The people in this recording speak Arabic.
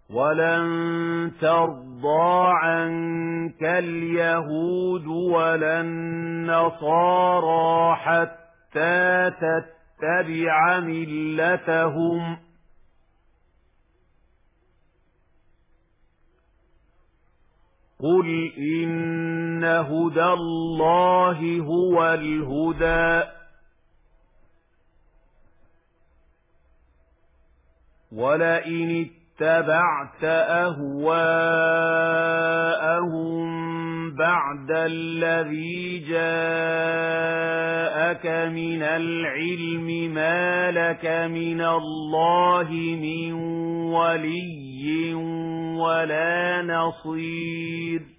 وَلَن تَرْضَىٰ عَنكَ الْيَهُودُ وَلَا النَّصَارَىٰ حَتَّىٰ تَتَّبِعَ مِلَّتَهُمْ ۗ قُلْ إِنَّ هُدَى اللَّهِ هُوَ الْهُدَىٰ ۗ وَلَئِنِ اتَّبَعْتَ أَهْوَاءَهُم بَعْدَ الَّذِي جَاءَكَ مِنَ الْعِلْمِ مَا لَكَ مِنَ اللَّهِ مِن وَلِيٍّ وَلَا نَصِيرٍ